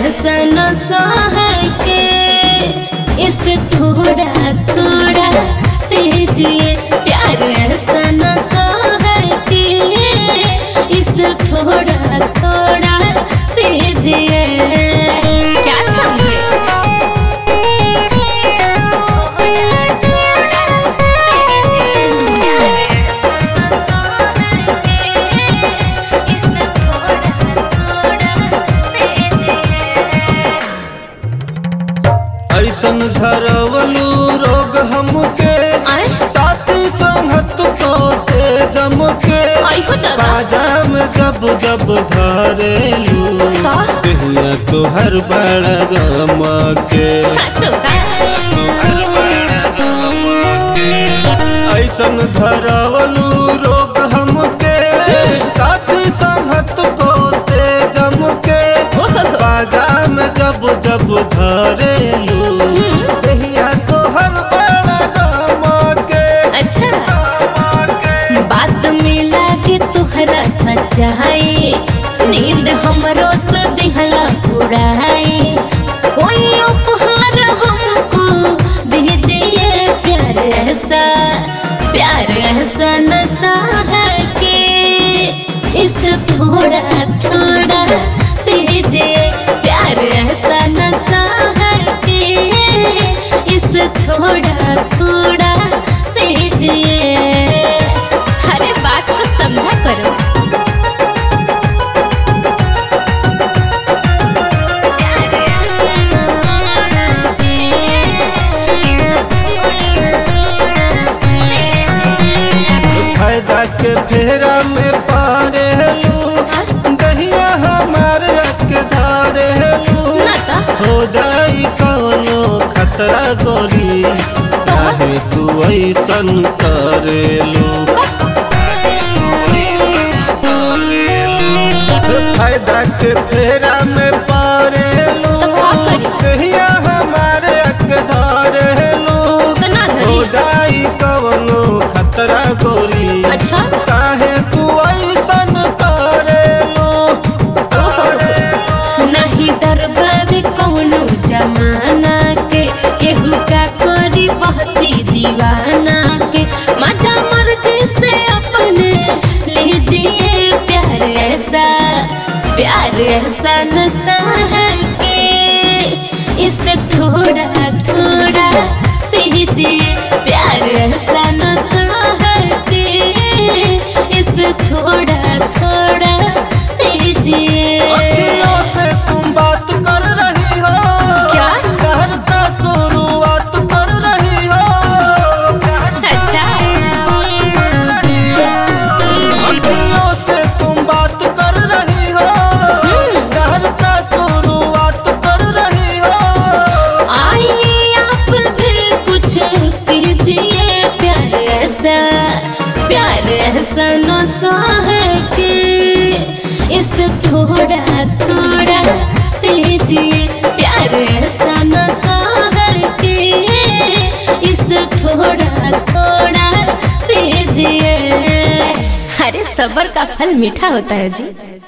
ऐसा नशा है कि इसे थोड़ा थोड़ा दीजिए। प्यार ऐसा नशा है कि इसे थोड़ा थोड़ा दीजिए। क्या समझे? ऐसन धरवलू रोग हमके साथी संगत तो से जमके बाजा में जब जब धरेलू कहिया तो हर बड़ गमके। ऐसन धरवलू रोग हमके साथी संगत को से जमके बाजा में जब जब धरेलू कहिया तो हर बड़ा गमके। अच्छा बात मिला के तुहरा सच्चाई नींद हमरो तो दिहला उड़ाई। कोई उपहार हमको दीजिए। प्यार ऐसा नशा है कि इसे थोड़ा थोड़ा दीजिए। प्यार ऐसा नशा है कि इसे थोड़ा थोड़ा दीजिए। अरे बात को समझा करो। फायदा के फेरा में पारेलू दहिया हमारे के धारेलू हो जाई कौनो खतरा गोरी चाहे तू ऐसन करेलू। फायदा के फेरा में पारेलू दहिया हमारे के धारेलू हो जाई कौनो खतरा गोरी। अच्छा काहे तू ऐसन करेलू? नहीं दरबार कौनो जमाना के केहू का करी बहसी दीवाना के मजा मर्जी से अपने लीजिए। प्यार ऐसा नशा है कि इसे थोड़ा थोड़ा दीजिए। प्यार ऐसा नशा है कि इसे थोड़ा थोड़ा दीजिए। अखियों से तुम बात कर रही हो क्या? कहर का शुरुआत कर रही हो। अच्छा अखियों से तुम बात कर रही हो कहर का शुरुआत कर रही हो। आइए आप भी कुछ कीजिए। प्यार ऐसा नशा है कि इसे थोड़ा थोड़ा दीजिए। प्यार ऐसा नशा है कि इसे थोड़ा थोड़ा दीजिए। अरे सब्र का फल मीठा होता है जी।